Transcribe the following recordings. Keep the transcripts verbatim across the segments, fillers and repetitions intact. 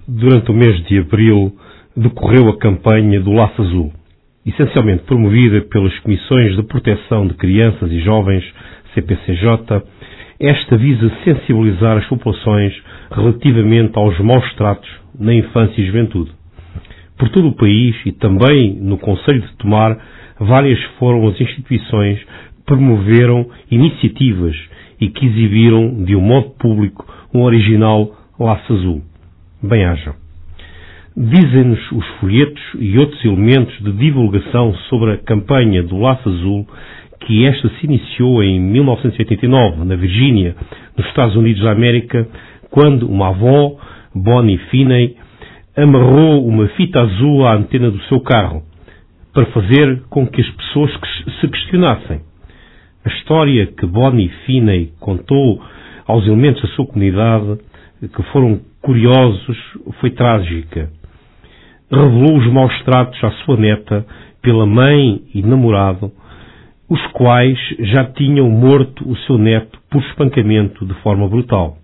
Durante o mês de abril decorreu a campanha do Laço Azul, essencialmente promovida pelas Comissões de Proteção de Crianças e Jovens, C P C J. Esta visa sensibilizar as populações relativamente aos maus tratos na infância e juventude. Por todo o país e também no Concelho de Tomar, várias foram as instituições que promoveram iniciativas e que exibiram de um modo público um original Laço Azul. Bem-haja. Dizem-nos os folhetos e outros elementos de divulgação sobre a campanha do Laço Azul que esta se iniciou em mil novecentos e oitenta e nove, na Virgínia, nos Estados Unidos da América, quando uma avó, Bonnie Finney, amarrou uma fita azul à antena do seu carro, para fazer com que as pessoas se questionassem. A história que Bonnie Finney contou aos elementos da sua comunidade, que foram curiosos, foi trágica. Revelou os maus tratos à sua neta pela mãe e namorado, os quais já tinham morto o seu neto por espancamento de forma brutal.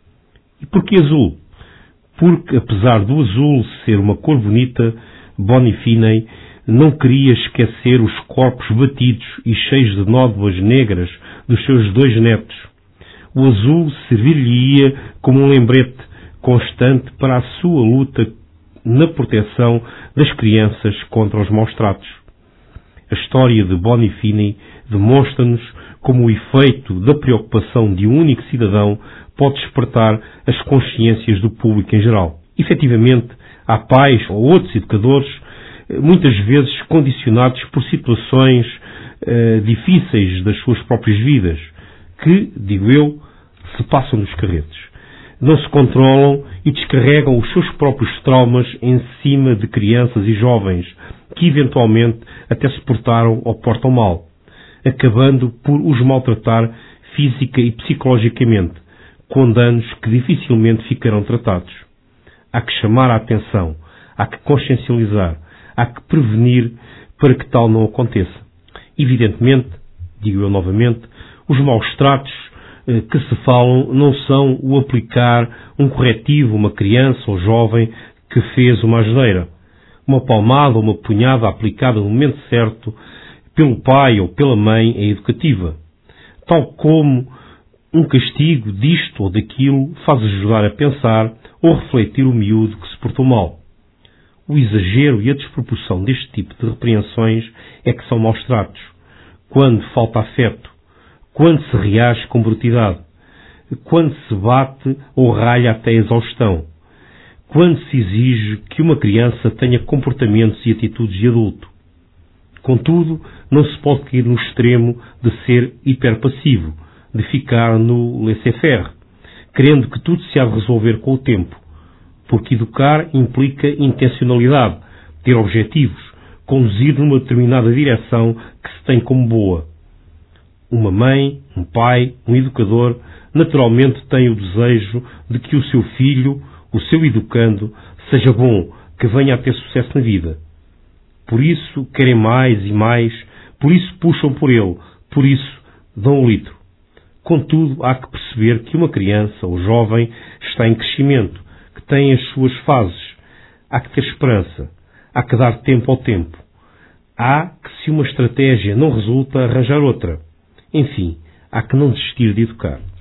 E porquê azul? Porque, apesar do azul ser uma cor bonita, Bonnie Finney não queria esquecer os corpos batidos e cheios de nódoas negras dos seus dois netos. O azul servir-lhe-ia como um lembrete constante para a sua luta na proteção das crianças contra os maus tratos. A história de Bonnie Finney demonstra-nos como o efeito da preocupação de um único cidadão pode despertar as consciências do público em geral. Efetivamente, há pais ou outros educadores, muitas vezes condicionados por situações eh, difíceis das suas próprias vidas, que, digo eu, se passam dos carretes. Não se controlam e descarregam os seus próprios traumas em cima de crianças e jovens, que eventualmente até se portaram ou portam mal, acabando por os maltratar física e psicologicamente, com danos que dificilmente ficarão tratados. Há que chamar a atenção, há que consciencializar, há que prevenir para que tal não aconteça. Evidentemente, digo eu novamente, os maus tratos eh, que se falam não são o aplicar um corretivo a uma criança ou jovem que fez uma asneira. Uma palmada ou uma punhada aplicada no momento certo pelo pai ou pela mãe é educativa. Tal como um castigo disto ou daquilo faz ajudar a pensar ou refletir o miúdo que se portou mal. O exagero e a desproporção deste tipo de repreensões é que são maus tratos. Quando falta afeto, quando se reage com brutalidade, quando se bate ou ralha até a exaustão, quando se exige que uma criança tenha comportamentos e atitudes de adulto. Contudo, não se pode cair no extremo de ser hiperpassivo, de ficar no laissez-faire, querendo que tudo se há de resolver com o tempo, porque educar implica intencionalidade, ter objetivos, conduzir numa determinada direção que se tem como boa. Uma mãe, um pai, um educador, naturalmente tem o desejo de que o seu filho, o seu educando, seja bom, que venha a ter sucesso na vida. Por isso querem mais e mais, por isso puxam por ele, por isso dão o litro. Contudo, há que perceber que uma criança ou jovem está em crescimento, que tem as suas fases. Há que ter esperança, há que dar tempo ao tempo. Há que, se uma estratégia não resulta, arranjar outra. Enfim, há que não desistir de educar.